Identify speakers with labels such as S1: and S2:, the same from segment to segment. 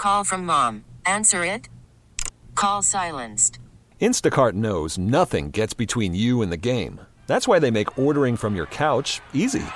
S1: call from mom. Answer it. Call silenced.
S2: Instacart knows nothing gets between you and the game. That's why they make ordering from your couch easy.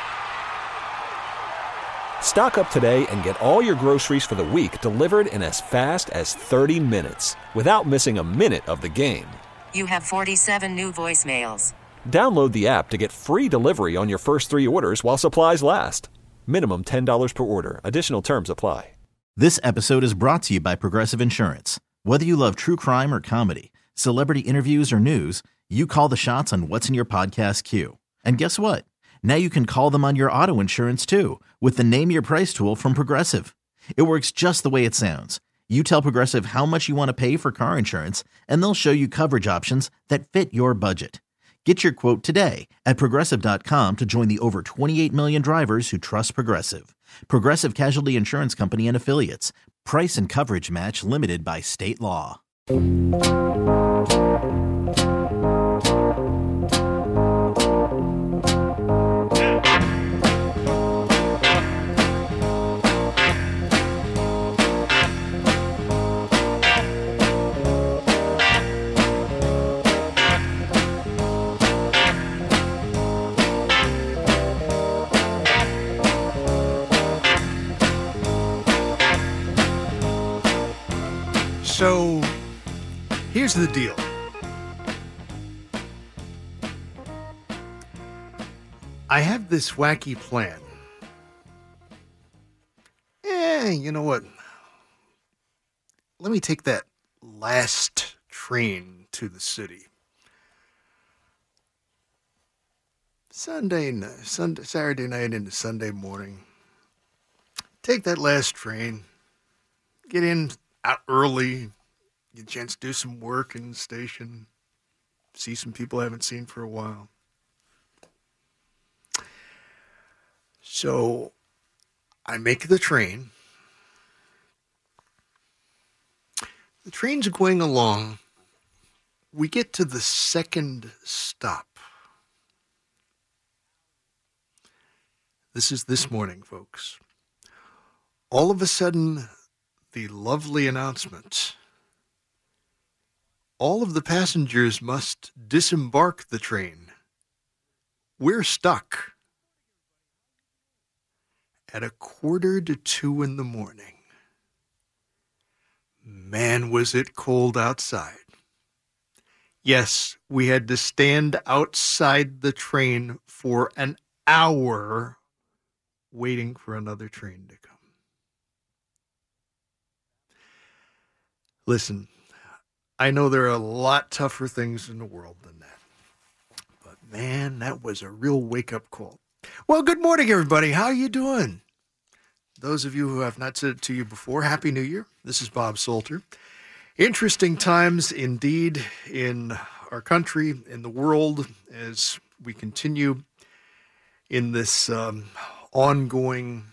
S2: Stock up today and get all your groceries for the week delivered in as fast as 30 minutes without missing a minute of the game.
S1: You have 47 new voicemails.
S2: Download the app to get free delivery on your first 3 orders while supplies last. Minimum $10 per order. Additional terms apply.
S3: This episode is brought to you by Progressive Insurance. Whether you love true crime or comedy, celebrity interviews or news, you call the shots on what's in your podcast queue. And guess what? Now you can call them on your auto insurance too with the Name Your Price tool from Progressive. It works just the way it sounds. You tell Progressive how much you want to pay for car insurance, and they'll show you coverage options that fit your budget. Get your quote today at Progressive.com to join the over 28 million drivers who trust Progressive. Progressive Casualty Insurance Company and Affiliates. Price and coverage match limited by state law.
S4: So, here's the deal. I have this wacky plan. You know what? Let me take that last train to the city. Saturday night into Sunday morning. Take that last train. Get in out early, get a chance to do some work in the station, see some people I haven't seen for a while. So I make the train. The train's going along. We get to the second stop. This is this morning, folks. All of a sudden, the lovely announcement. All of the passengers must disembark the train. We're stuck. At 1:45 in the morning. Man, was it cold outside. Yes, we had to stand outside the train for an hour waiting for another train to come. Listen, I know there are a lot tougher things in the world than that. But man, that was a real wake-up call. Well, good morning, everybody. How are you doing? Those of you who have not said it to you before, Happy New Year. This is Bob Salter. Interesting times indeed in our country, in the world, as we continue in this ongoing,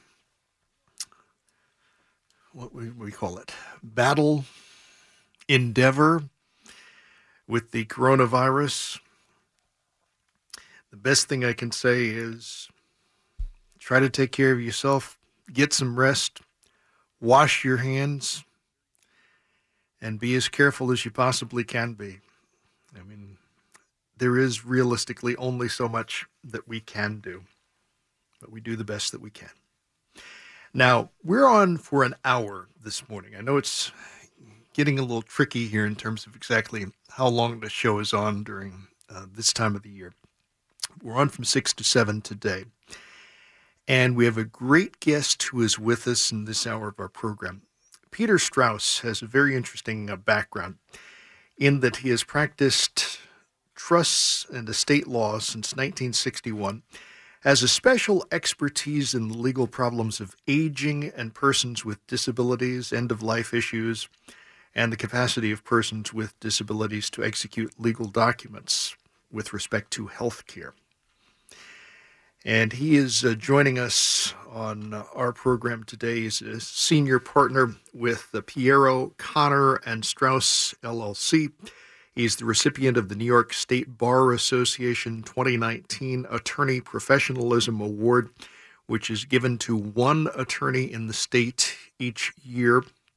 S4: what we call it, battle, endeavor with the coronavirus. The best thing I can say is try to take care of yourself, get some rest, wash your hands, and be as careful as you possibly can be. I mean, there is realistically only so much that we can do, but we do the best that we can. Now, we're on for an hour this morning. I know it's getting a little tricky here in terms of exactly how long the show is on during this time of the year. We're on from 6 to 7 today. And we have a great guest who is with us in this hour of our program. Peter Strauss has a very interesting background in that he has practiced trusts and estate law since 1961, has a special expertise in the legal problems of aging and persons with disabilities, end-of-life issues, and the capacity of persons with disabilities to execute legal documents with respect to health care. And he is joining us on our program today. He's a senior partner with the Piero, Connor, and Strauss, LLC. He's the recipient of the New York State Bar Association 2019 Attorney Professionalism Award, which is given to one attorney in the state each year.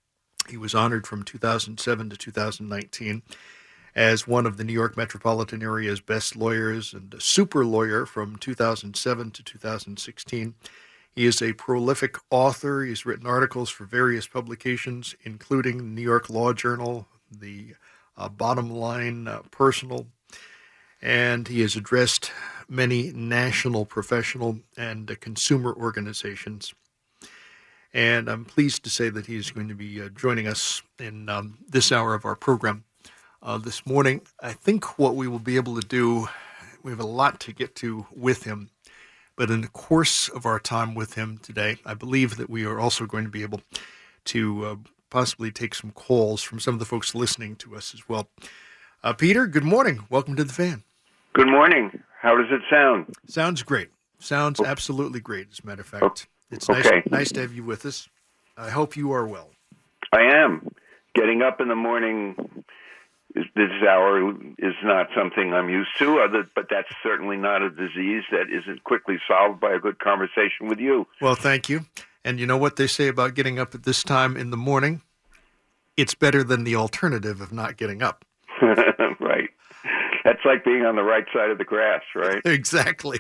S4: He was honored from 2007 to 2019 as one of the New York metropolitan area's best lawyers and a super lawyer from 2007 to 2016. He is a prolific author. He's written articles for various publications, including the New York Law Journal, the Bottom Line Personal, and he has addressed many national, professional, and consumer organizations. And I'm pleased to say that he's going to be joining us in this hour of our program this morning. I think what we will be able to do, we have a lot to get to with him, but in the course of our time with him today, I believe that we are also going to be able to possibly take some calls from some of the folks listening to us as well. Peter, good morning. Welcome to The Fan.
S5: Good morning. How does it sound?
S4: Sounds great. Sounds absolutely great, as a matter of fact. It's nice to have you with us. I hope you are well.
S5: I am. Getting up in the morning this hour is not something I'm used to, but that's certainly not a disease that isn't quickly solved by a good conversation with you.
S4: Well, thank you. And you know what they say about getting up at this time in the morning? It's better than the alternative of not getting up.
S5: Right. That's like being on the right side of the grass, right?
S4: Exactly.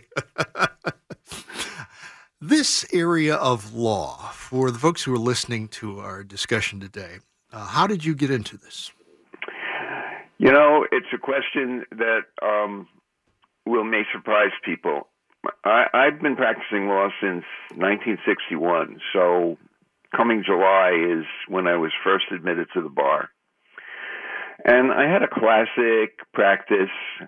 S4: This area of law, for the folks who are listening to our discussion today, how did you get into this?
S5: You know, it's a question that may surprise people. I've been practicing law since 1961, so coming July is when I was first admitted to the bar. And I had a classic practice,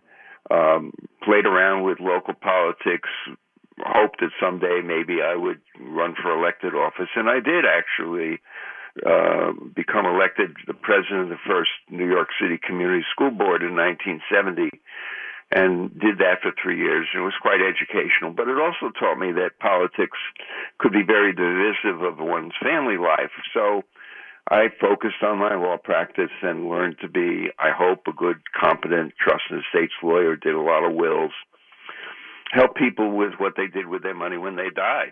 S5: played around with local politics, hoped that someday maybe I would run for elected office. And I did actually become elected the president of the first New York City Community School Board in 1970, and did that for 3 years. And it was quite educational. But it also taught me that politics could be very divisive of one's family life. So I focused on my law practice and learned to be, I hope, a good, competent trust and estates lawyer, did a lot of wills, helped people with what they did with their money when they died.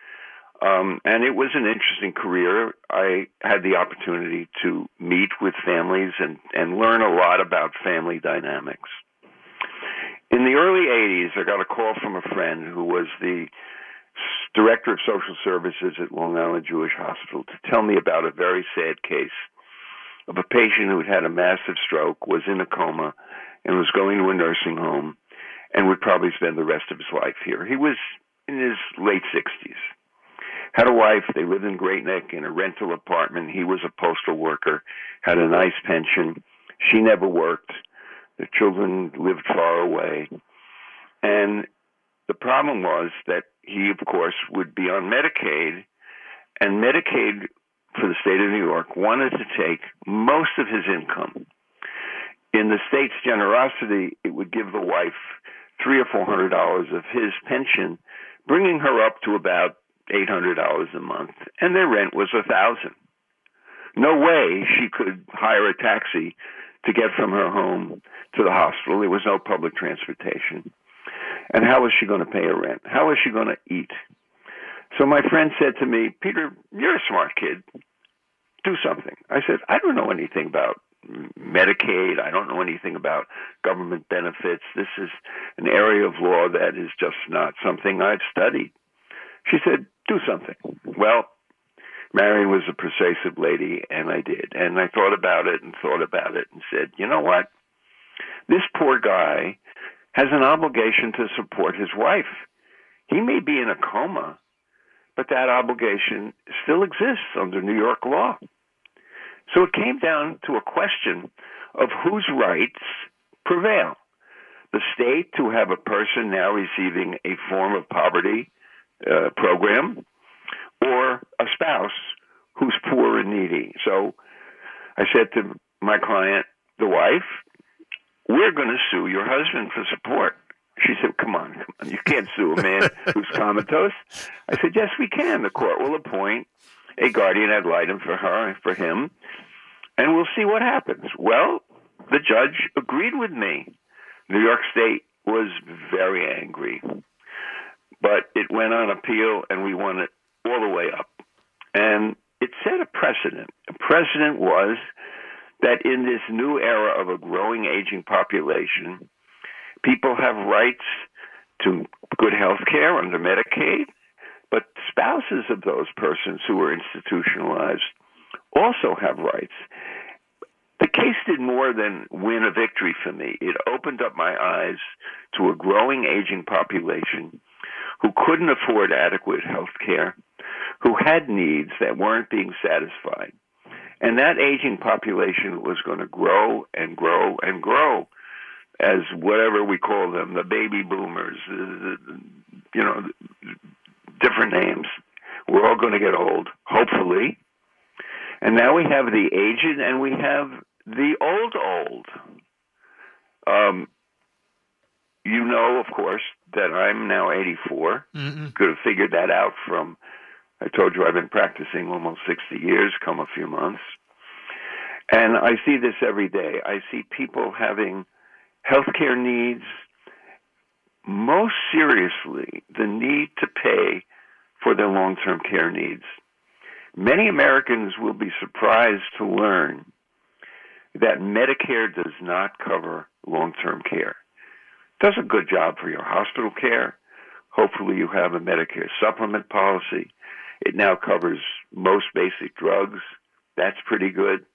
S5: And it was an interesting career. I had the opportunity to meet with families and learn a lot about family dynamics. In the early 80s, I got a call from a friend who was the director of social services at Long Island Jewish Hospital to tell me about a very sad case of a patient who had a massive stroke, was in a coma, and was going to a nursing home and would probably spend the rest of his life here. He was in his late 60s. Had a wife. They lived in Great Neck in a rental apartment. He was a postal worker, had a nice pension. She never worked. The children lived far away. And the problem was that he, of course, would be on Medicaid, and Medicaid for the state of New York wanted to take most of his income. In the state's generosity, it would give the wife $300 or $400 of his pension, bringing her up to about $800 a month, and their rent was $1,000. No way she could hire a taxi to get from her home to the hospital. There was no public transportation. And how was she going to pay her rent? How was she going to eat? So my friend said to me, "Peter, you're a smart kid. Do something." I said, "I don't know anything about Medicaid. I don't know anything about government benefits. This is an area of law that is just not something I've studied." She said, "Do something." Well, Marion was a persuasive lady, and I did. And I thought about it and said, you know what? This poor guy has an obligation to support his wife. He may be in a coma, but that obligation still exists under New York law. So it came down to a question of whose rights prevail. The state to have a person now receiving a form of poverty program, or a spouse who's poor and needy. So I said to my client, the wife, "We're going to sue your husband for support." She said, come on, you can't sue a man who's comatose. I said, "Yes, we can. The court will appoint a guardian ad litem for her, for him, and we'll see what happens." Well, the judge agreed with me. New York State was very angry, but it went on appeal, and we won it all the way up. And it set a precedent precedent was that in this new era of a growing aging population, people have rights to good health care under Medicaid, but spouses of those persons who are institutionalized also have rights. The case did more than win a victory for me. It opened up my eyes to a growing aging population who couldn't afford adequate health care, who had needs that weren't being satisfied. And that aging population was going to grow and grow and grow as whatever we call them, the baby boomers, different names. We're all going to get old, hopefully. And now we have the aged and we have the old. You know, of course, that I'm now 84. Mm-hmm. Could have figured that out from, I told you I've been practicing almost 60 years, come a few months. And I see this every day. I see people having healthcare needs, most seriously, the need to pay for their long-term care needs. Many Americans will be surprised to learn that Medicare does not cover long-term care. It does a good job for your hospital care. Hopefully you have a Medicare supplement policy. It now covers most basic drugs. That's pretty good.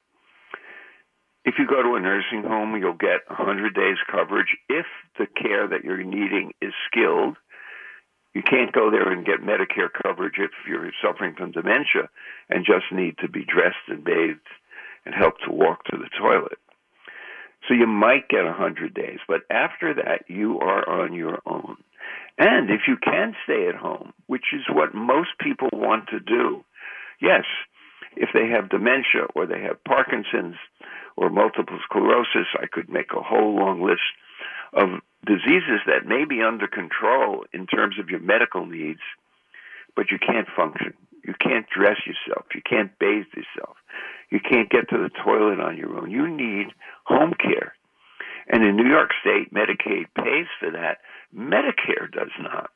S5: If you go to a nursing home, you'll get 100 days coverage if the care that you're needing is skilled. You can't go there and get Medicare coverage if you're suffering from dementia and just need to be dressed and bathed and helped to walk to the toilet. So you might get 100 days, but after that, you are on your own. And if you can stay at home, which is what most people want to do, yes, if they have dementia or they have Parkinson's or multiple sclerosis, I could make a whole long list of diseases that may be under control in terms of your medical needs, but you can't function. You can't dress yourself. You can't bathe yourself. You can't get to the toilet on your own. You need home care. And in New York State, Medicaid pays for that. Medicare does not.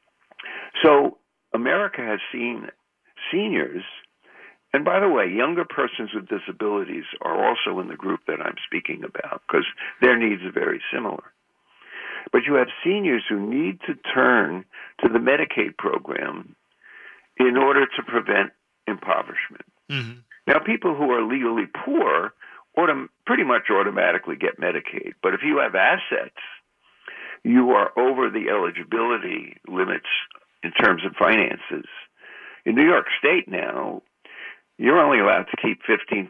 S5: So America has seen seniors, and by the way, younger persons with disabilities are also in the group that I'm speaking about because their needs are very similar. But you have seniors who need to turn to the Medicaid program in order to prevent impoverishment. Mm-hmm. Now, people who are legally poor pretty much automatically get Medicaid. But if you have assets, you are over the eligibility limits in terms of finances. In New York State now, you're only allowed to keep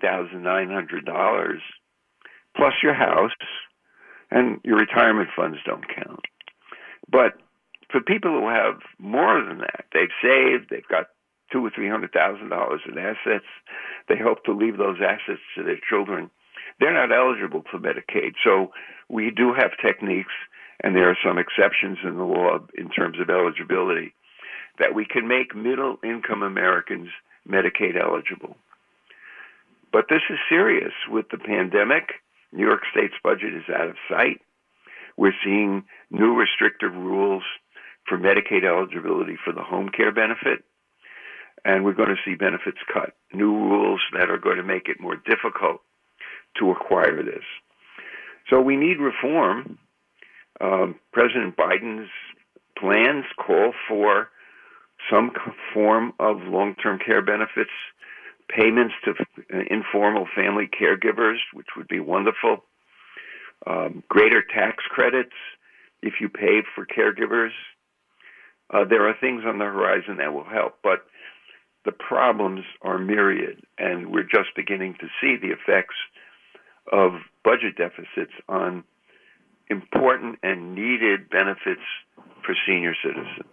S5: $15,900 plus your house, and your retirement funds don't count. But for people who have more than that, they've saved, they've got $200,000 or $300,000 in assets, they hope to leave those assets to their children, they're not eligible for Medicaid. So we do have techniques, and there are some exceptions in the law in terms of eligibility, that we can make middle-income Americans Medicaid eligible. But this is serious. With the pandemic, New York State's budget is out of sight. We're seeing new restrictive rules for Medicaid eligibility for the home care benefit, and we're going to see benefits cut, new rules that are going to make it more difficult to acquire this. So we need reform. President Biden's plans call for some form of long-term care benefits, payments to informal family caregivers, which would be wonderful, greater tax credits if you pay for caregivers. There are things on the horizon that will help, but the problems are myriad, and we're just beginning to see the effects of budget deficits on important and needed benefits for senior citizens.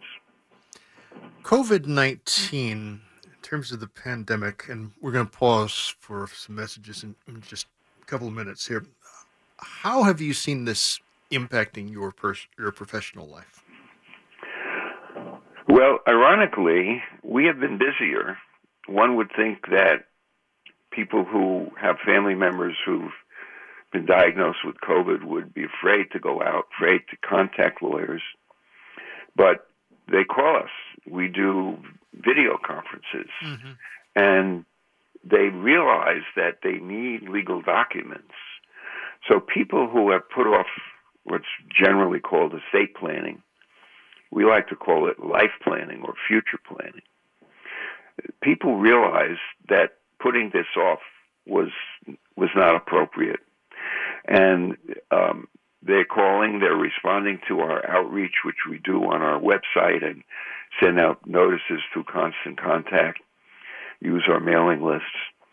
S4: COVID-19, in terms of the pandemic, and we're going to pause for some messages in just a couple of minutes here. How have you seen this impacting your professional life?
S5: Well, ironically, we have been busier. One would think that people who have family members who've been diagnosed with COVID would be afraid to go out, afraid to contact lawyers. But they call us. We do video conferences. Mm-hmm. And they realize that they need legal documents. So people who have put off what's generally called estate planning, we like to call it life planning or future planning. People realize that putting this off was not appropriate. And they're calling, they're responding to our outreach, which we do on our website and send out notices through Constant Contact, use our mailing lists,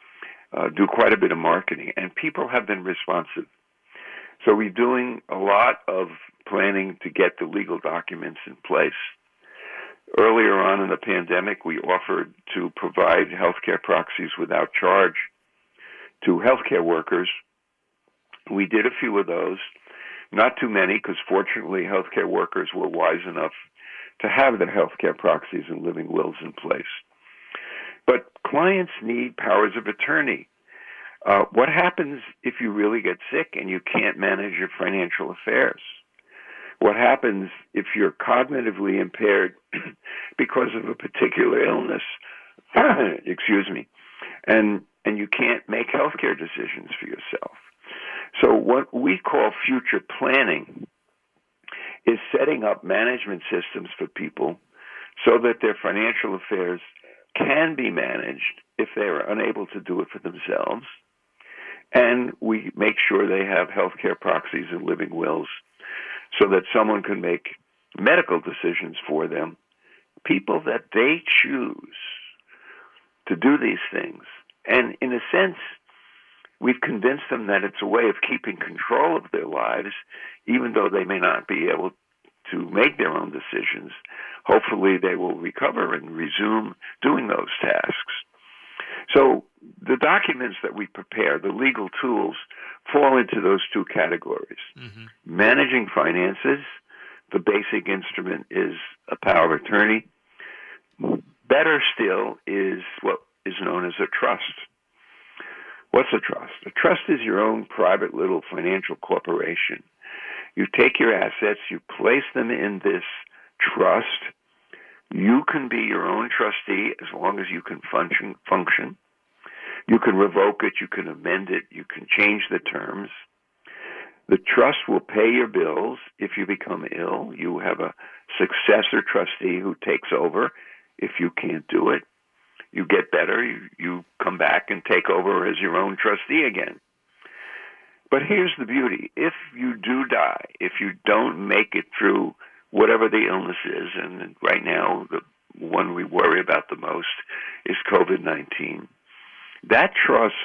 S5: do quite a bit of marketing, and people have been responsive. So we're doing a lot of planning to get the legal documents in place. Earlier on in the pandemic, we offered to provide healthcare proxies without charge to healthcare workers. We did a few of those, not too many, because fortunately healthcare workers were wise enough to have their healthcare proxies and living wills in place. But clients need powers of attorney. What happens if you really get sick and you can't manage your financial affairs? What happens if you're cognitively impaired because of a particular illness, excuse me, and you can't make healthcare decisions for yourself? So what we call future planning is setting up management systems for people so that their financial affairs can be managed if they are unable to do it for themselves. And we make sure they have healthcare proxies and living wills so that someone can make medical decisions for them, people that they choose to do these things. And in a sense, we've convinced them that it's a way of keeping control of their lives, even though they may not be able to make their own decisions. Hopefully they will recover and resume doing those tasks. So the documents that we prepare, the legal tools, fall into those two categories. Mm-hmm. Managing finances, the basic instrument is a power of attorney. Better still is what is known as a trust. What's a trust? A trust is your own private little financial corporation. You take your assets, you place them in this trust. You can be your own trustee as long as you can function. You can revoke it, you can amend it, you can change the terms. The trust will pay your bills if you become ill. You have a successor trustee who takes over if you can't do it. You get better, you come back and take over as your own trustee again. But here's the beauty. If you do die, if you don't make it through whatever the illness is, and right now the one we worry about the most is COVID-19, that trust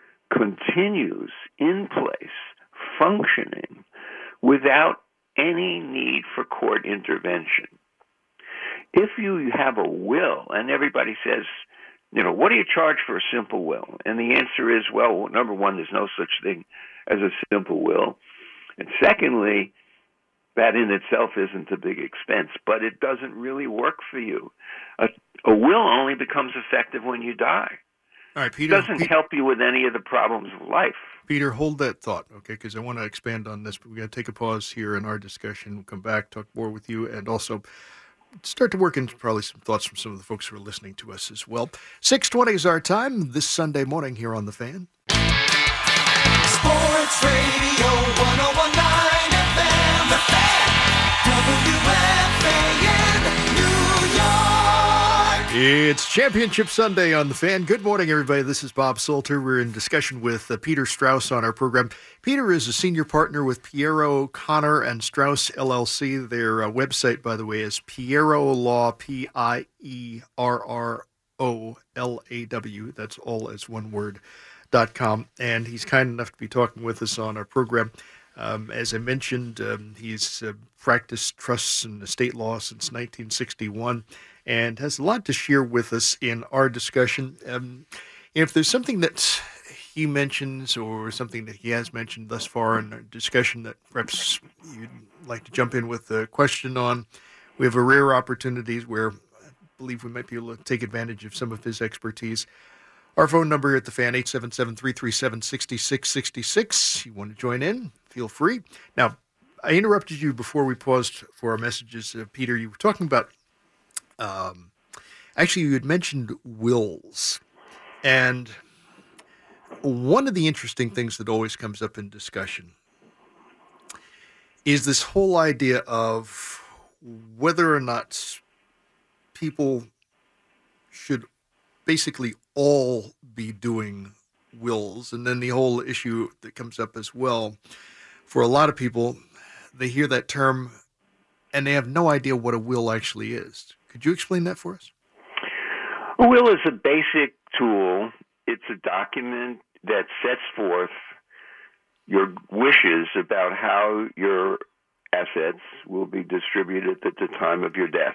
S5: continues in place, functioning, without any need for court intervention. If you have a will, and everybody says, what do you charge for a simple will? And the answer is, well, number one, there's no such thing as a simple will. And secondly, that in itself isn't a big expense, but it doesn't really work for you. A will only becomes effective when you die.
S4: All right, Peter.
S5: It doesn't help you with any of the problems of life.
S4: Peter, hold that thought, okay, because I want to expand on this, but we've got to take a pause here in our discussion. We'll come back, talk more with you, and also start to work into probably some thoughts from some of the folks who are listening to us as well. 6:20 is our time this Sunday morning here on The Fan.
S6: Sports Radio 101.9 FM, The Fan, WFAN, New York.
S4: It's Championship Sunday on The Fan. Good morning, everybody. This is Bob Salter. We're in discussion with Peter Strauss on our program. Peter is a senior partner with Pierro, Connor, and Strauss, LLC. Their website, by the way, is Pierro Law, PIERROLAW. That's all as one word. .com, and he's kind enough to be talking with us on our program. As I mentioned, he's practiced trusts and estate law since 1961 and has a lot to share with us in our discussion. If there's something that he mentions or something that he has mentioned thus far in our discussion that perhaps you'd like to jump in with a question on, we have a rare opportunity where I believe we might be able to take advantage of some of his expertise. Our phone number at The Fan, 877-337-6666. You want to join in, feel free. Now, I interrupted you before we paused for our messages. Peter, you were talking about, actually, you had mentioned wills. And one of the interesting things that always comes up in discussion is this whole idea of whether or not people should basically all be doing wills. And then the whole issue that comes up as well, for a lot of people, they hear that term and they have no idea what a will actually is. Could you explain that for us?
S5: A will is a basic tool. It's a document that sets forth your wishes about how your assets will be distributed at the time of your death.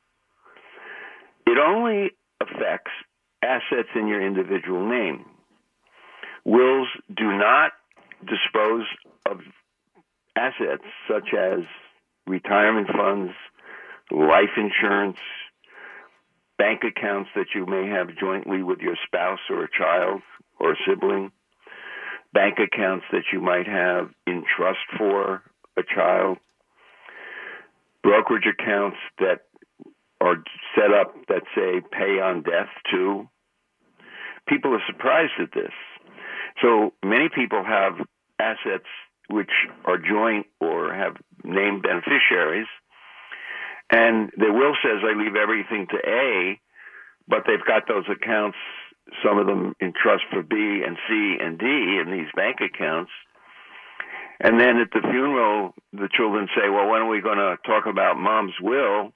S5: It only affects assets in your individual name. Wills do not dispose of assets such as retirement funds, life insurance, bank accounts that you may have jointly with your spouse or a child or a sibling, bank accounts that you might have in trust for a child, brokerage accounts that are set up that say pay on death too. People are surprised at this. So many people have assets which are joint or have named beneficiaries, and their will says I leave everything to A, but they've got those accounts, some of them in trust for B and C and D in these bank accounts. And then at the funeral, the children say, well, when are we going to talk about Mom's will?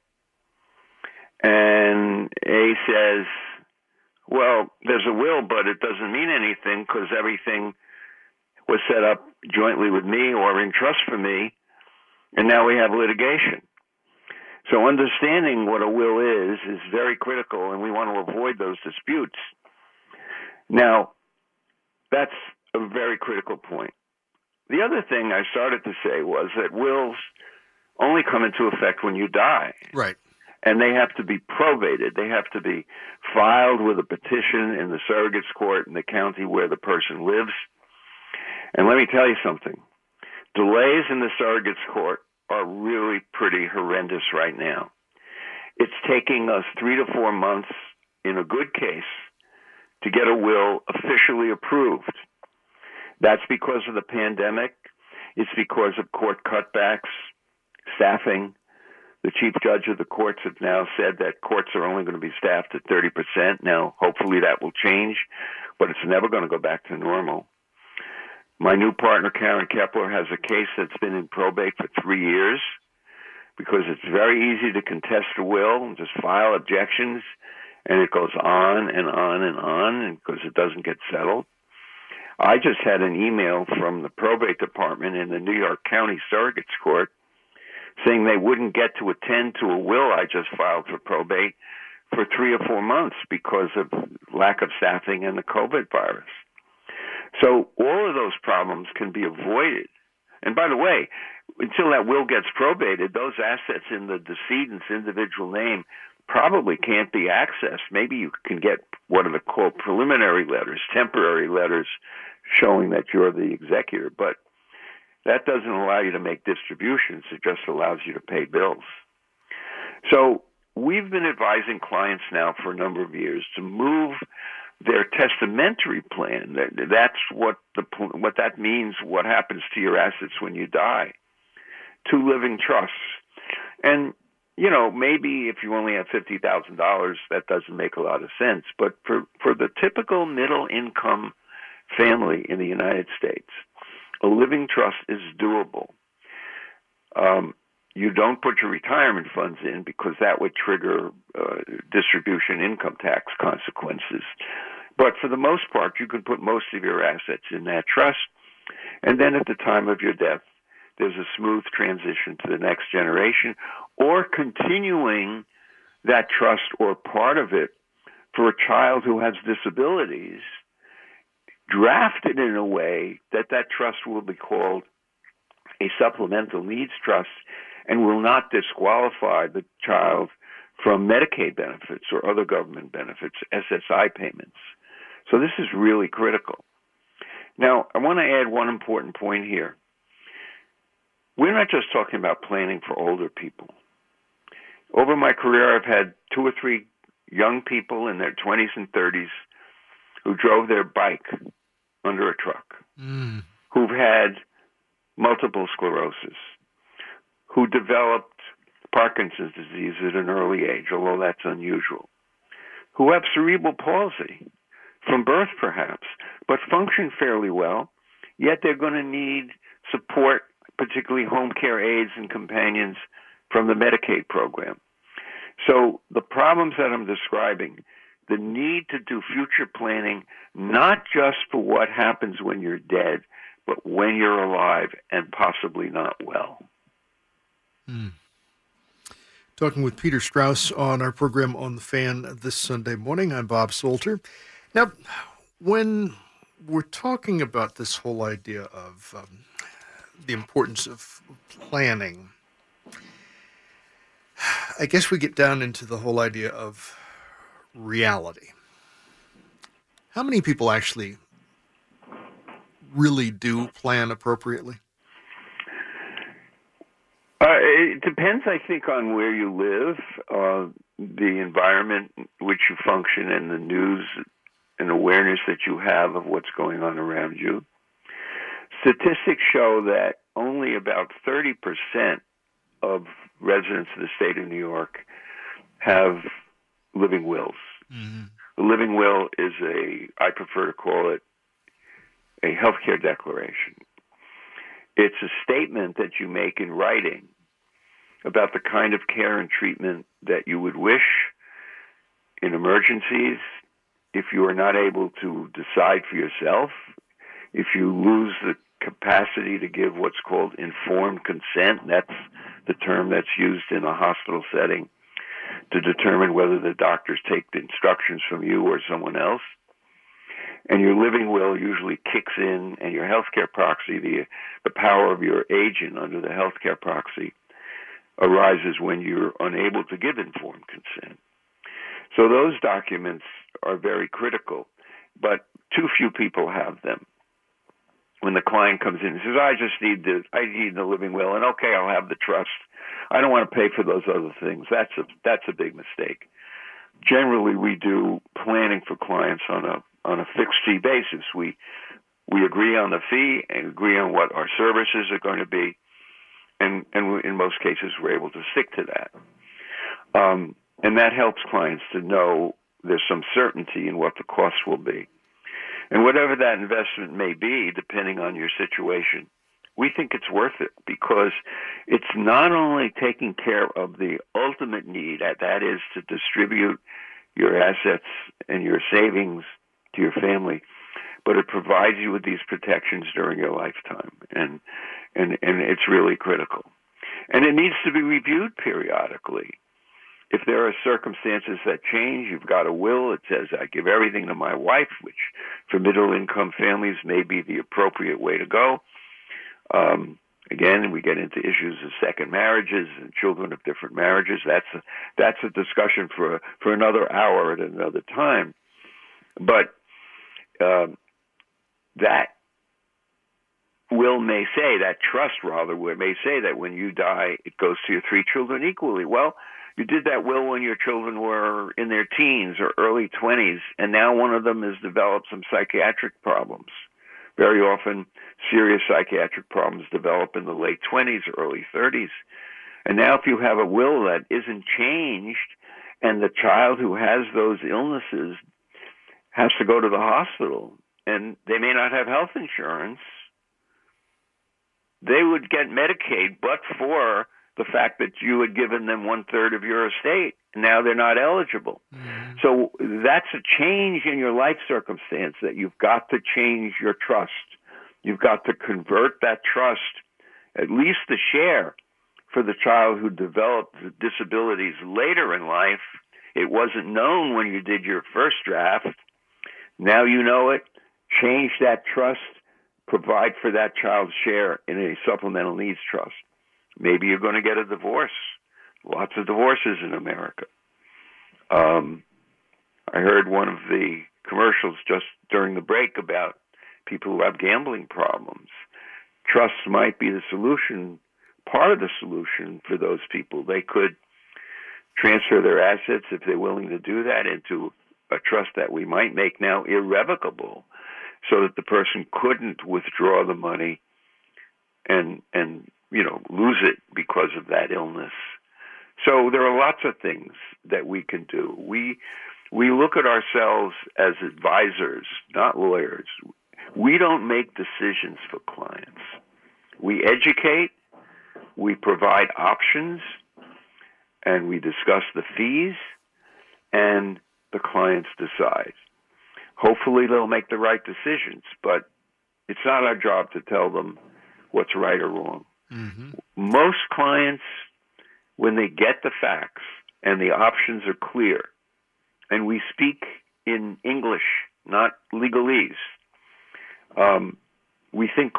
S5: And A says, well, there's a will, but it doesn't mean anything because everything was set up jointly with me or in trust for me, and now we have litigation. So understanding what a will is very critical, and we want to avoid those disputes. Now, that's a very critical point. The other thing I started to say was that wills only come into effect when you die.
S4: Right.
S5: And they have to be probated. They have to be filed with a petition in the surrogate's court in the county where the person lives. And let me tell you something. Delays in the surrogate's court are really pretty horrendous right now. It's taking us 3 to 4 months, in a good case, to get a will officially approved. That's because of the pandemic. It's because of court cutbacks, staffing. The chief judge of the courts have now said that courts are only going to be staffed at 30%. Now, hopefully that will change, but it's never going to go back to normal. My new partner, Karen Kepler, has a case that's been in probate for 3 years because it's very easy to contest a will and just file objections, and it goes on and on and on because it doesn't get settled. I just had an email from the probate department in the New York County Surrogates Court saying they wouldn't get to attend to a will I just filed for probate for 3 or 4 months because of lack of staffing and the COVID virus. So all of those problems can be avoided. And by the way, until that will gets probated, those assets in the decedent's individual name probably can't be accessed. Maybe you can get what are called preliminary letters, temporary letters showing that you're the executor, but that doesn't allow you to make distributions. It just allows you to pay bills. So we've been advising clients now for a number of years to move their testamentary plan. That's what that means, what happens to your assets when you die, to living trusts. And, you know, maybe if you only have $50,000, that doesn't make a lot of sense. But for the typical middle-income family in the United States, a living trust is doable. You don't put your retirement funds in because that would trigger distribution income tax consequences. But for the most part, you can put most of your assets in that trust. And then at the time of your death, there's a smooth transition to the next generation, or continuing that trust or part of it for a child who has disabilities, drafted in a way that that trust will be called a supplemental needs trust and will not disqualify the child from Medicaid benefits or other government benefits, SSI payments. So this is really critical. Now, I want to add one important point here. We're not just talking about planning for older people. Over my career, I've had 2 or 3 young people in their 20s and 30s who drove their bike multiple sclerosis, who developed Parkinson's disease at an early age, although that's unusual, who have cerebral palsy from birth perhaps, but function fairly well, yet they're going to need support, particularly home care aides and companions from the Medicaid program. So the problems that I'm describing, the need to do future planning, not just for what happens when you're dead, but when you're alive and possibly not well.
S4: Talking with Peter Strauss on our program on The Fan this Sunday morning. I'm Bob Salter. Now, when we're talking about this whole idea of the importance of planning, I guess we get down into the whole idea of reality. How many people actually really do plan appropriately?
S5: It depends, I think, on where you live, the environment in which you function, and the news and awareness that you have of what's going on around you. Statistics show that only about 30% of residents of the state of New York have living wills. Mm-hmm. A living will is I prefer to call it a healthcare declaration. It's a statement that you make in writing about the kind of care and treatment that you would wish in emergencies, if you are not able to decide for yourself, if you lose the capacity to give what's called informed consent. That's the term that's used in a hospital setting to determine whether the doctors take the instructions from you or someone else. And your living will usually kicks in, and your healthcare proxy, the power of your agent under the healthcare proxy, arises when you're unable to give informed consent. So those documents are very critical, but too few people have them. When the client comes in and says, I need the living will, and okay, I'll have the trust. I don't want to pay for those other things. That's a big mistake. Generally, we do planning for clients on a fixed fee basis. We agree on the fee and agree on what our services are going to be, and in most cases, we're able to stick to that. And that helps clients to know there's some certainty in what the costs will be. And whatever that investment may be, depending on your situation, we think it's worth it, because it's not only taking care of the ultimate need, that is to distribute your assets and your savings to your family, but it provides you with these protections during your lifetime. And it's really critical. And it needs to be reviewed periodically. If there are circumstances that change, you've got a will. It says, I give everything to my wife, which for middle-income families may be the appropriate way to go. Again, we get into issues of second marriages and children of different marriages. That's a discussion for another hour at another time. But that will may say, that trust rather, may say that when you die, it goes to your three children equally. Well, you did that will when your children were in their teens or early 20s, and now one of them has developed some psychiatric problems. Very often, serious psychiatric problems develop in the late 20s or early 30s. And now if you have a will that isn't changed, and the child who has those illnesses has to go to the hospital, and they may not have health insurance, they would get Medicaid but for the fact that you had given them 1/3 of your estate. Now they're not eligible. Mm-hmm. So that's a change in your life circumstance that you've got to change your trust. You've got to convert that trust, at least the share, for the child who developed the disabilities later in life. It wasn't known when you did your first draft. Now you know it. Change that trust. Provide for that child's share in a supplemental needs trust. Maybe you're going to get a divorce. Lots of divorces in America. I heard one of the commercials just during the break about people who have gambling problems. Trusts might be the solution, part of the solution for those people. They could transfer their assets, if they're willing to do that, into a trust that we might make now irrevocable, so that the person couldn't withdraw the money and lose it because of that illness. So there are lots of things that we can do. We look at ourselves as advisors, not lawyers. We don't make decisions for clients. We educate, we provide options, and we discuss the fees, and the clients decide. Hopefully they'll make the right decisions, but it's not our job to tell them what's right or wrong. Mm-hmm. Most clients, when they get the facts and the options are clear, and we speak in English, not legalese, we think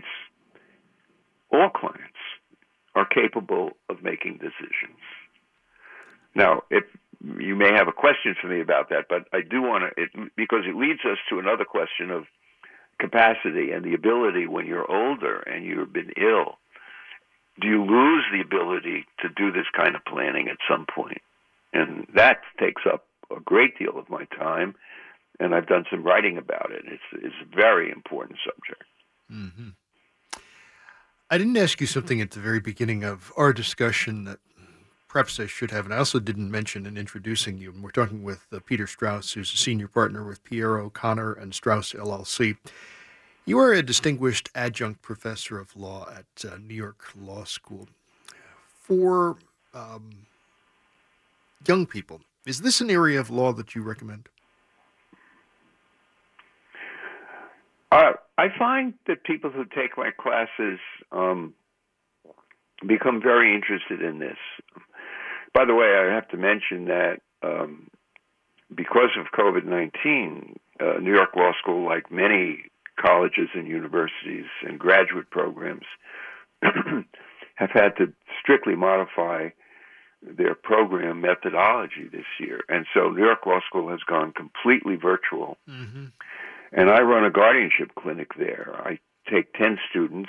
S5: all clients are capable of making decisions. Now, if you may have a question for me about that, but I do want to, because it leads us to another question of capacity and the ability when you're older and you've been ill. Do you lose the ability to do this kind of planning at some point? And that takes up a great deal of my time, and I've done some writing about it. It's a very important subject.
S4: Mm-hmm. I didn't ask you something at the very beginning of our discussion that perhaps I should have, and I also didn't mention in introducing you. We're talking with Peter Strauss, who's a senior partner with Pierre O'Connor and Strauss, LLC. You are a distinguished adjunct professor of law at New York Law School. For young people, is this an area of law that you recommend?
S5: I find that people who take my classes become very interested in this. By the way, I have to mention that because of COVID-19, New York Law School, like many colleges and universities and graduate programs, have had to strictly modify their program methodology this year. And so New York Law School has gone completely virtual. Mm-hmm. And I run a guardianship clinic there. I take 10 students.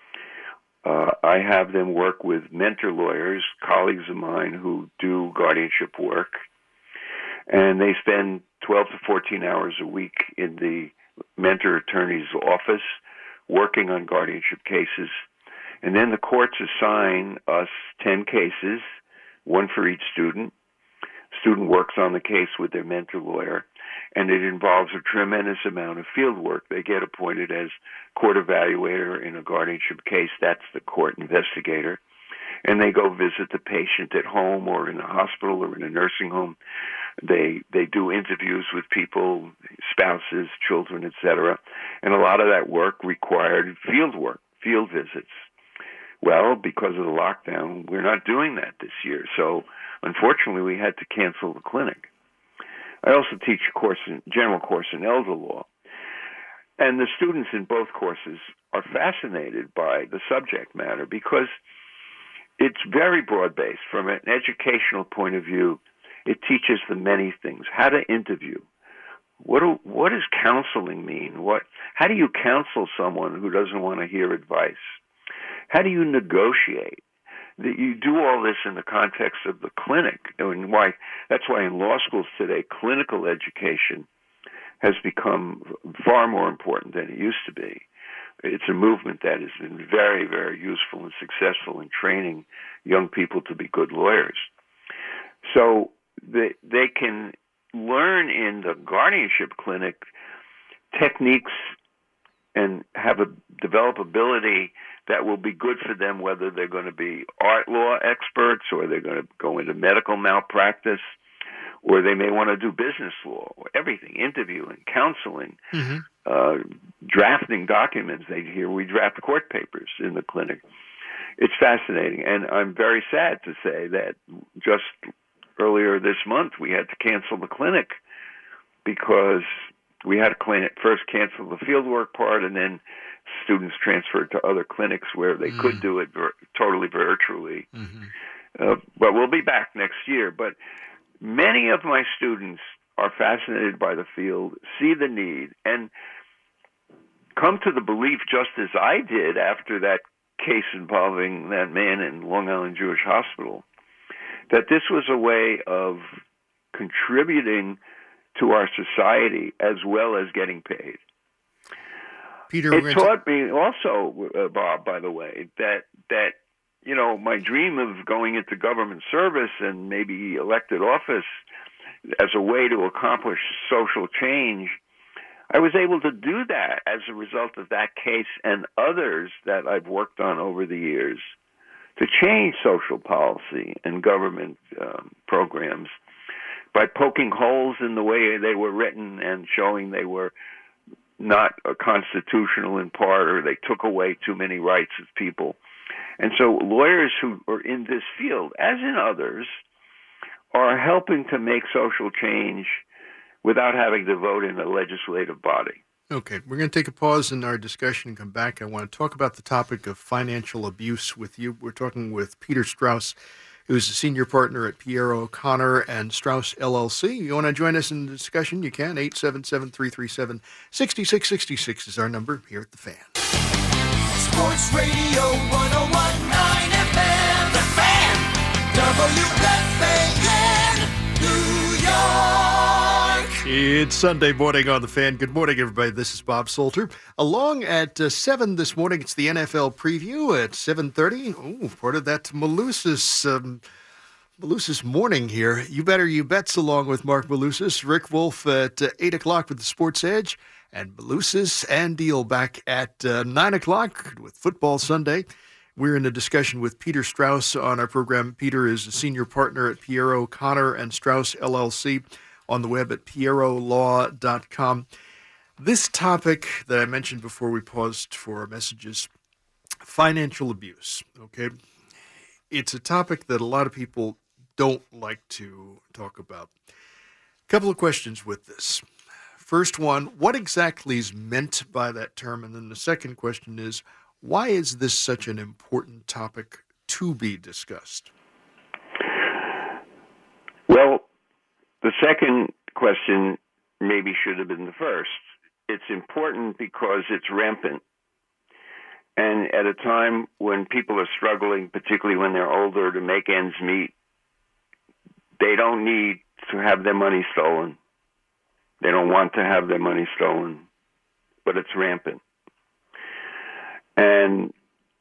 S5: I have them work with mentor lawyers, colleagues of mine who do guardianship work. And they spend 12 to 14 hours a week in the mentor attorney's office working on guardianship cases. And then the courts assign us 10 cases, one for each student. Student works on the case with their mentor lawyer, and it involves a tremendous amount of field work. They get appointed as court evaluator in a guardianship case. That's the court investigator. And they go visit the patient at home or in a hospital or in a nursing home. They do interviews with people, spouses, children, etc. And a lot of that work required field work, field visits. Well, because of the lockdown, we're not doing that this year. So, unfortunately, we had to cancel the clinic. I also teach a general course in elder law. And the students in both courses are fascinated by the subject matter because it's very broad-based. From an educational point of view, it teaches them many things. How to interview. What does counseling mean? How do you counsel someone who doesn't want to hear advice? How do you negotiate? You do all this in the context of the clinic. And that's why in law schools today, clinical education has become far more important than it used to be. It's a movement that has been very, very useful and successful in training young people to be good lawyers. So they can learn in the guardianship clinic techniques and develop ability that will be good for them, whether they're going to be art law experts or they're going to go into medical malpractice, or they may want to do business law, or everything, interviewing, counseling, drafting documents. We draft court papers in the clinic. It's fascinating, and I'm very sad to say that just earlier this month we had to cancel the clinic because we had to first cancel the fieldwork part, and then students transferred to other clinics where they could do it totally virtually. Mm-hmm. But we'll be back next year. But many of my students are fascinated by the field, see the need, and come to the belief, just as I did after that case involving that man in Long Island Jewish Hospital, that this was a way of contributing to our society as well as getting paid.
S4: Peter,
S5: it taught me also, Bob, by the way, that my dream of going into government service and maybe elected office as a way to accomplish social change, I was able to do that as a result of that case and others that I've worked on over the years to change social policy and government programs by poking holes in the way they were written and showing they were not constitutional in part, or they took away too many rights of people. And so lawyers who are in this field, as in others, are helping to make social change without having to vote in a legislative body.
S4: Okay, we're going to take a pause in our discussion and come back. I want to talk about the topic of financial abuse with you. We're talking with Peter Strauss, who's a senior partner at Piero O'Connor and Strauss LLC. You want to join us in the discussion? You can. 877-337-6666 is our number here at The Fan.
S6: Sports Radio 101.9 FM. The Fan. WFAN, New York.
S4: It's Sunday morning on The Fan. Good morning, everybody. This is Bob Salter. Along at 7 this morning, it's the NFL preview at 7:30. Oh, part of that Malusis morning here. You Better You Bets along with Mark Malusis. Rick Wolf at 8 o'clock with the Sports Edge. And Malusis and Deal back at 9 o'clock with Football Sunday. We're in a discussion with Peter Strauss on our program. Peter is a senior partner at Piero O'Connor and Strauss LLC on the web at pierolaw.com. This topic that I mentioned before we paused for our messages, financial abuse, okay? It's a topic that a lot of people don't like to talk about. A couple of questions with this. First one, what exactly is meant by that term? And then the second question is, why is this such an important topic to be discussed?
S5: Well, the second question maybe should have been the first. It's important because it's rampant. And at a time when people are struggling, particularly when they're older, to make ends meet, they don't need to have their money stolen. They don't want to have their money stolen, but it's rampant. And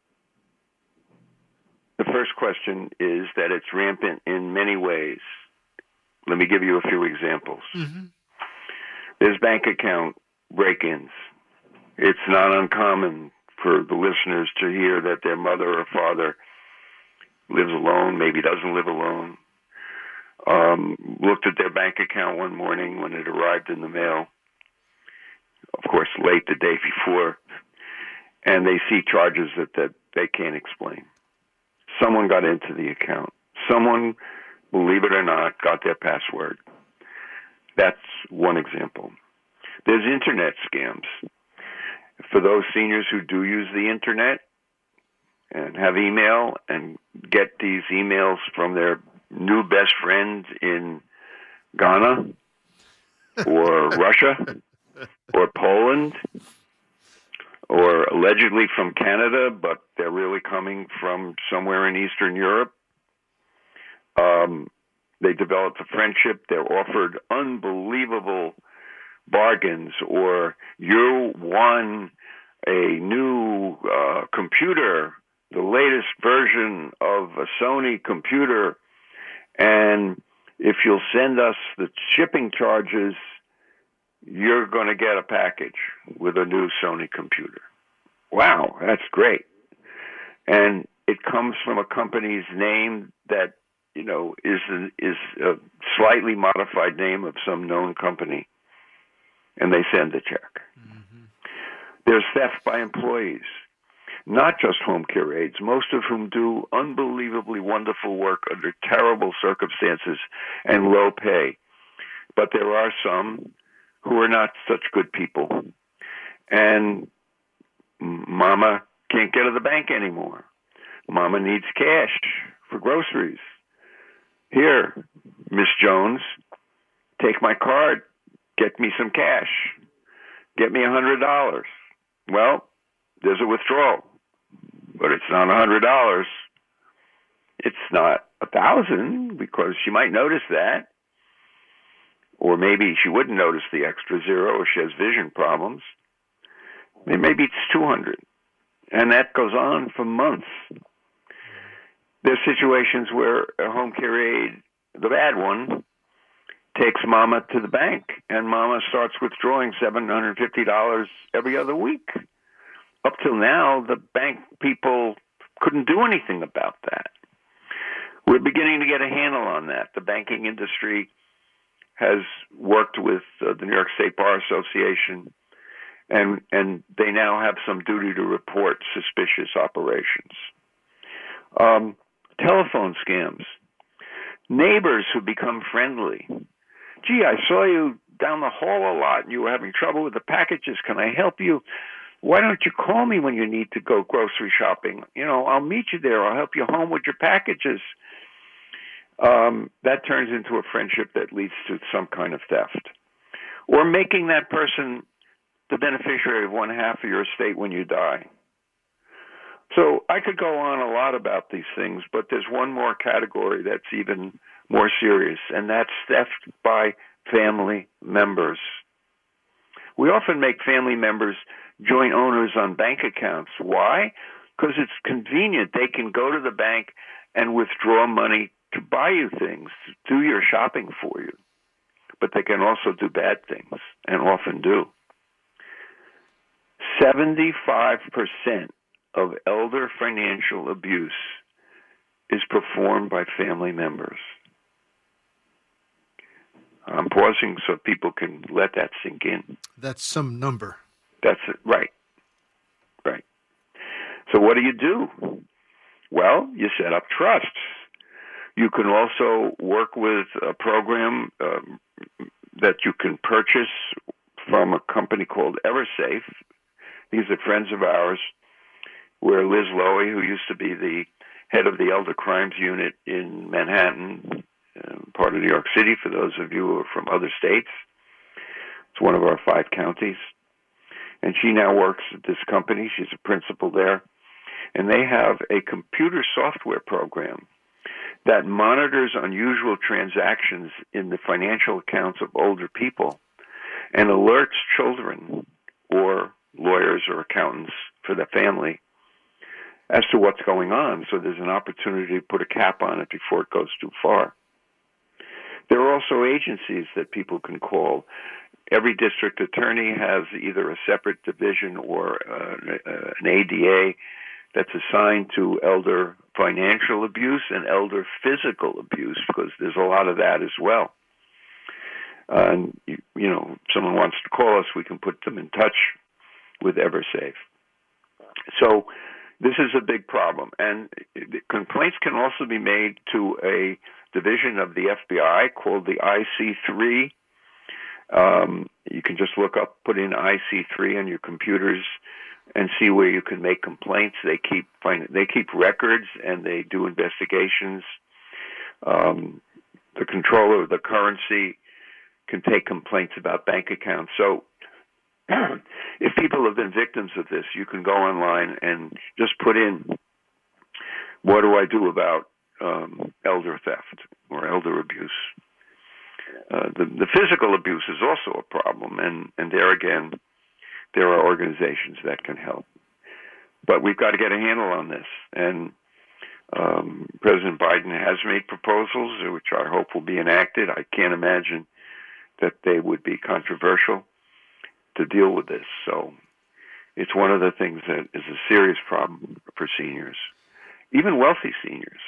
S5: the first question is that it's rampant in many ways. Let me give you a few examples. Mm-hmm. There's bank account break-ins. It's not uncommon for the listeners to hear that their mother or father lives alone, maybe doesn't live alone, looked at their bank account one morning when it arrived in the mail, of course late the day before, and they see charges that they can't explain. Someone got into the account. Someone, believe it or not, got their password. That's one example. There's internet scams. For those seniors who do use the internet and have email and get these emails from their new best friend in Ghana or Russia or Poland or allegedly from Canada, but they're really coming from somewhere in Eastern Europe. They developed a friendship. They're offered unbelievable bargains, or you won a new computer, the latest version of a Sony computer, and if you'll send us the shipping charges, you're going to get a package with a new Sony computer. Wow, that's great. And it comes from a company's name that, is a slightly modified name of some known company, and they send a check. Mm-hmm. There's theft by employees, not just home care aides, most of whom do unbelievably wonderful work under terrible circumstances and low pay. But there are some who are not such good people. And Mama can't get to the bank anymore. Mama needs cash for groceries. Here, Miss Jones, take my card. Get me some cash. Get me $100. Well, there's a withdrawal, but it's not $100. It's not $1,000 because she might notice that, or maybe she wouldn't notice the extra zero if she has vision problems. Maybe it's 200. And that goes on for months. There's situations where a home care aide, the bad one, takes mama to the bank, and mama starts withdrawing $750 every other week. Up till now, the bank people couldn't do anything about that. We're beginning to get a handle on that. The banking industry has worked with the New York State Bar Association, and they now have some duty to report suspicious operations. Telephone scams. Neighbors who become friendly. Gee, I saw you down the hall a lot and you were having trouble with the packages. Can I help you? Why don't you call me when you need to go grocery shopping? I'll meet you there. I'll help you home with your packages. That turns into a friendship that leads to some kind of theft. Or making that person the beneficiary of one half of your estate when you die. So I could go on a lot about these things, but there's one more category that's even more serious, and that's theft by family members. We often make family members joint owners on bank accounts. Why? Because it's convenient. They can go to the bank and withdraw money to buy you things, to do your shopping for you. But they can also do bad things, and often do. 75% of elder financial abuse is performed by family members. I'm pausing so people can let that sink in.
S4: That's some number.
S5: That's it. Right. Right. So what do? Well, you set up trusts. You can also work with a program that you can purchase from a company called EverSafe. These are friends of ours, where Liz Lowy, who used to be the head of the Elder Crimes Unit in Manhattan, part of New York City, for those of you who are from other states. It's one of our 5 counties. And she now works at this company. She's a principal there. And they have a computer software program that monitors unusual transactions in the financial accounts of older people and alerts children or lawyers or accountants for the family as to what's going on. So there's an opportunity to put a cap on it before it goes too far. There are also agencies that people can call. Every district attorney has either a separate division or an ADA that's assigned to elder financial abuse and elder physical abuse, because there's a lot of that as well. And, if someone wants to call us, we can put them in touch with EverSafe. So this is a big problem. And complaints can also be made to a division of the FBI called the IC3. You can just put in IC3 on your computers and see where you can make complaints. They keep records and they do investigations. The controller of the currency can take complaints about bank accounts. So if people have been victims of this, you can go online and just put in, what do I do about elder theft or elder abuse? The physical abuse is also a problem, and there again, there are organizations that can help. But we've got to get a handle on this, and President Biden has made proposals, which I hope will be enacted. I can't imagine that they would be controversial to deal with this. So it's one of the things that is a serious problem for seniors, even wealthy seniors.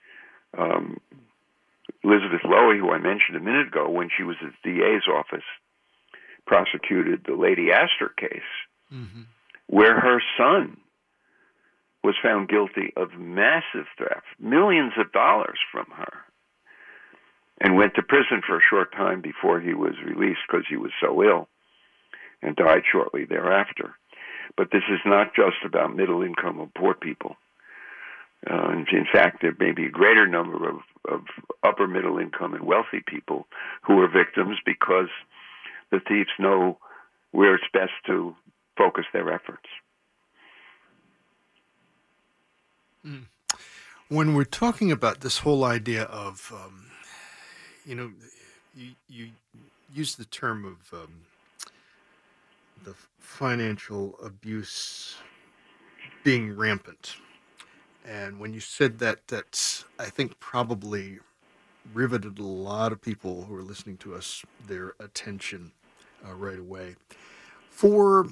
S5: Elizabeth Lowy, who I mentioned a minute ago, when she was at the DA's office, prosecuted the Lady Astor case, where her son was found guilty of massive theft, millions of dollars from her, and went to prison for a short time before he was released because he was so ill and died shortly thereafter. But this is not just about middle income or poor people. In fact, there may be a greater number of upper middle income and wealthy people who are victims because the thieves know where it's best to focus their efforts.
S4: When we're talking about this whole idea of, you use the term of the financial abuse being rampant. And when you said that, that's, I think, probably riveted a lot of people who are listening to us their attention right away. For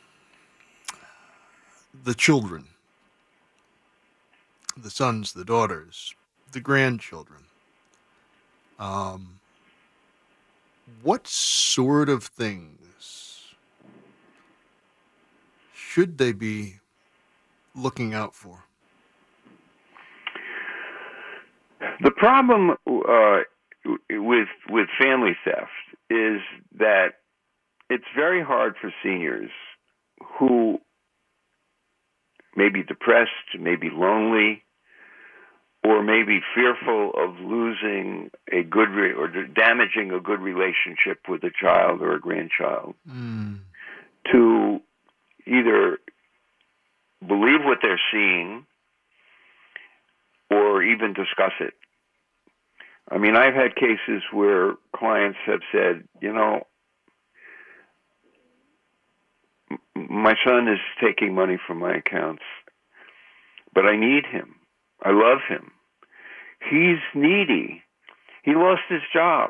S4: the children, the sons, the daughters, the grandchildren, what sort of things should they be looking out for?
S5: The problem with family theft is that it's very hard for seniors who may be depressed, may be lonely, or may be fearful of losing a good or damaging a good relationship with a child or a grandchild, to either believe what they're seeing or even discuss it. I mean, I've had cases where clients have said, you know, my son is taking money from my accounts, but I need him. I love him. He's needy. He lost his job.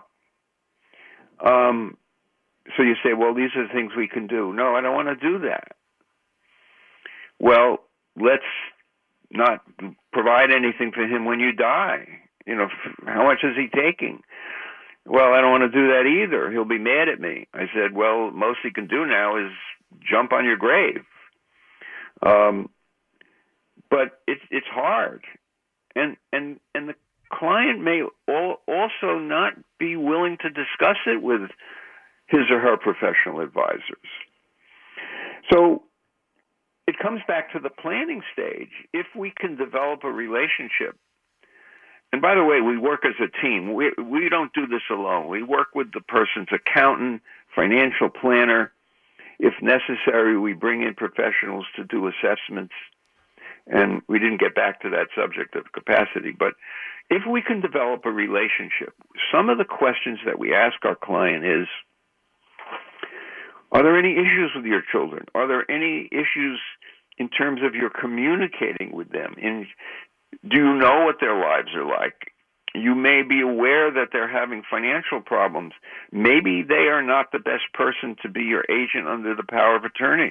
S5: So you say, well, these are the things we can do. No, I don't want to do that. Well, let's not provide anything for him when you die. You know, how much is he taking? Well, I don't want to do that either. He'll be mad at me. I said, well, most he can do now is jump on your grave. But it's hard. And the client may also not be willing to discuss it with his or her professional advisors. So it comes back to the planning stage. If we can develop a relationship, and by the way, we work as a team. We don't do this alone. We work with the person's accountant, financial planner. If necessary, we bring in professionals to do assessments. And we didn't get back to that subject of capacity. But if we can develop a relationship, some of the questions that we ask our client is, are there any issues with your children? Are there any issues in terms of your communicating with them? Do you know what their lives are like? You may be aware that they're having financial problems. Maybe they are not the best person to be your agent under the power of attorney.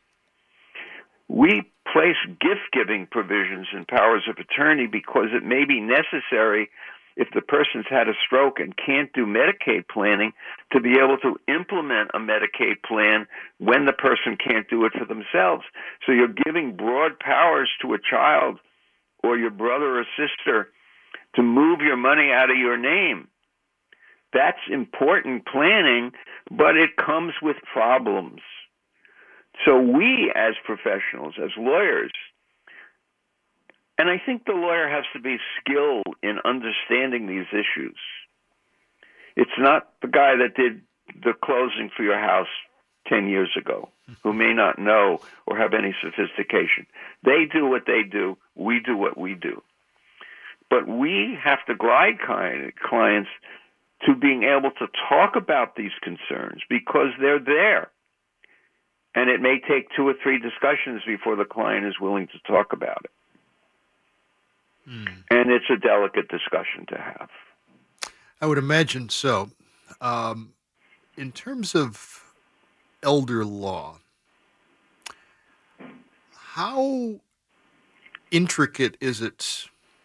S5: We place gift-giving provisions in powers of attorney because it may be necessary if the person's had a stroke and can't do Medicaid planning to be able to implement a Medicaid plan when the person can't do it for themselves. So you're giving broad powers to a child or your brother or sister to move your money out of your name. That's important planning, but it comes with problems. So we, as professionals, as lawyers, and I think the lawyer has to be skilled in understanding these issues. It's not the guy that did the closing for your house 10 years ago who may not know or have any sophistication. They do what they do. We do what we do. But we have to guide clients to being able to talk about these concerns because they're there. And it may take 2 or 3 discussions before the client is willing to talk about it. And it's a delicate discussion to have.
S4: I would imagine so. In terms of elder law, how intricate is it?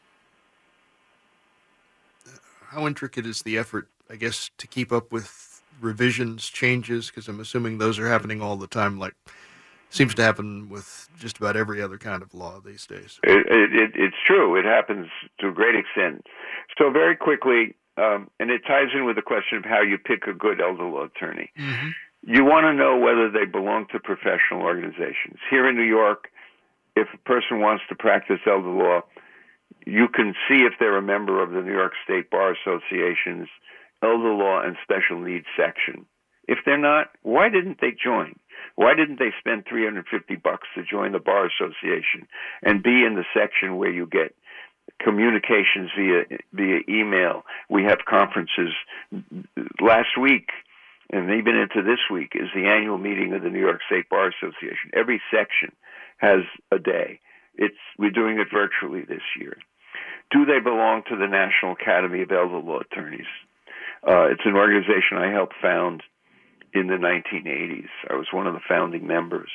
S4: How intricate is the effort, I guess, to keep up with revisions, changes? Because I'm assuming those are happening all the time, like seems to happen with just about every other kind of law these days.
S5: It's true. It happens to a great extent. So very quickly, and it ties in with the question of how you pick a good elder law attorney. Mm-hmm. You want to know whether they belong to professional organizations. Here in New York, if a person wants to practice elder law, you can see if they're a member of the New York State Bar Association's Elder Law and Special Needs section. If they're not, why didn't they join? Why didn't they spend $350 to join the Bar Association and be in the section where you get communications via email? We have conferences. Last week, and even into this week, is the annual meeting of the New York State Bar Association. Every section has a day. We're doing it virtually this year. Do they belong to the National Academy of Elder Law Attorneys? It's an organization I helped found in the 1980s. I was one of the founding members.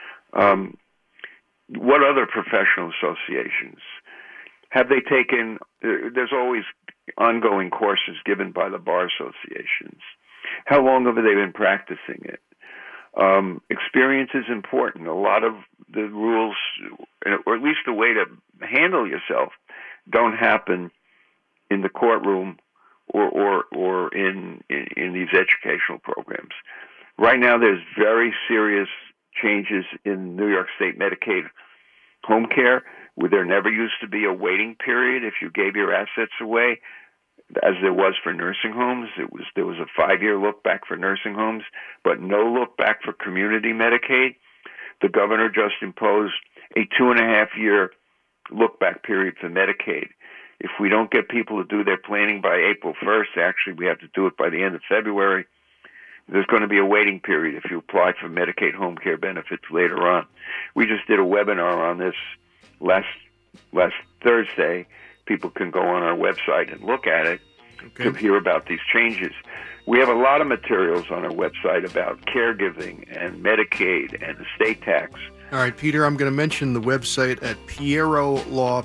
S5: What other professional associations? Have they taken, there's always ongoing courses given by the bar associations. How long have they been practicing it? Experience is important. A lot of the rules, or at least the way to handle yourself, don't happen in the courtroom or in these educational programs. Right now, there's very serious changes in New York State Medicaid home care, where there never used to be a waiting period if you gave your assets away, as there was for nursing homes. There was a 5-year look back for nursing homes, but no look back for community Medicaid. The governor just imposed a 2.5-year look back period for Medicaid. If we don't get people to do their planning by April 1st, actually we have to do it by the end of February, there's going to be a waiting period if you apply for Medicaid home care benefits later on. We just did a webinar on this last Thursday. People can go on our website and look at it to hear about these changes. We have a lot of materials on our website about caregiving and Medicaid and estate tax.
S4: All right, Peter, I'm going to mention the website at Pierro Law,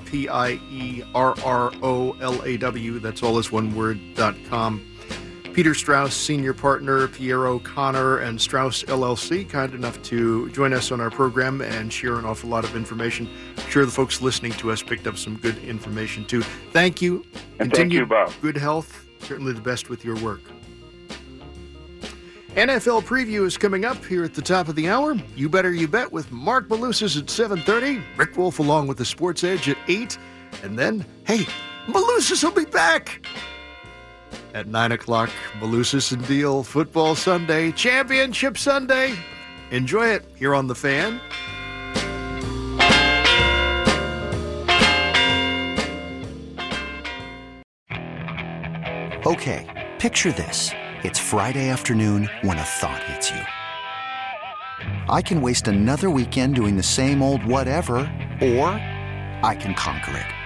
S4: Pierrolaw, that's all is one word, .com. Peter Strauss, senior partner, Pierro Connor and Strauss LLC, kind enough to join us on our program and share an awful lot of information. I'm sure the folks listening to us picked up some good information, too. Thank you.
S5: And thank you, Bob.
S4: Good health. Certainly the best with your work. NFL preview is coming up here at the top of the hour. You Better You Bet with Mark Malusis at 7:30. Rick Wolf along with the Sports Edge at 8. And then, hey, Malusis will be back at 9 o'clock. Malusis and Deal Football Sunday, Championship Sunday. Enjoy it here on The Fan.
S7: Okay, picture this. It's Friday afternoon when a thought hits you. I can waste another weekend doing the same old whatever, or I can conquer it.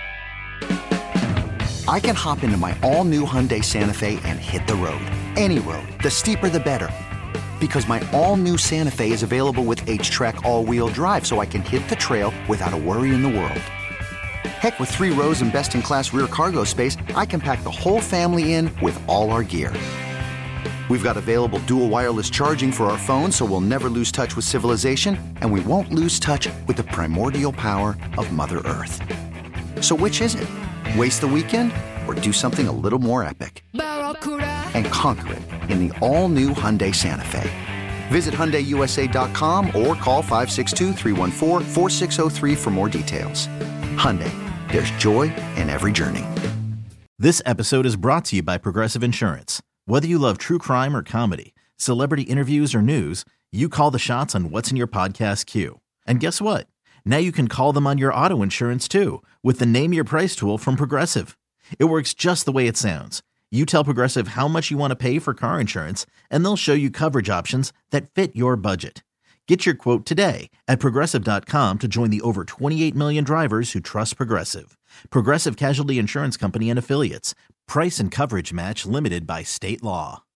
S7: I can hop into my all-new Hyundai Santa Fe and hit the road. Any road. The steeper, the better. Because my all-new Santa Fe is available with H-Track all-wheel drive, so I can hit the trail without a worry in the world. Heck, with 3 rows and best-in-class rear cargo space, I can pack the whole family in with all our gear. We've got available dual wireless charging for our phones, so we'll never lose touch with civilization, and we won't lose touch with the primordial power of Mother Earth. So which is it? Waste the weekend or do something a little more epic? And conquer it in the all-new Hyundai Santa Fe. Visit HyundaiUSA.com or call 562-314-4603 for more details. Hyundai, there's joy in every journey.
S3: This episode is brought to you by Progressive Insurance. Whether you love true crime or comedy, celebrity interviews or news, you call the shots on what's in your podcast queue. And guess what? Now you can call them on your auto insurance too with the Name Your Price tool from Progressive. It works just the way it sounds. You tell Progressive how much you want to pay for car insurance, and they'll show you coverage options that fit your budget. Get your quote today at Progressive.com to join the over 28 million drivers who trust Progressive. Progressive Casualty Insurance Company and Affiliates. Price and coverage match limited by state law.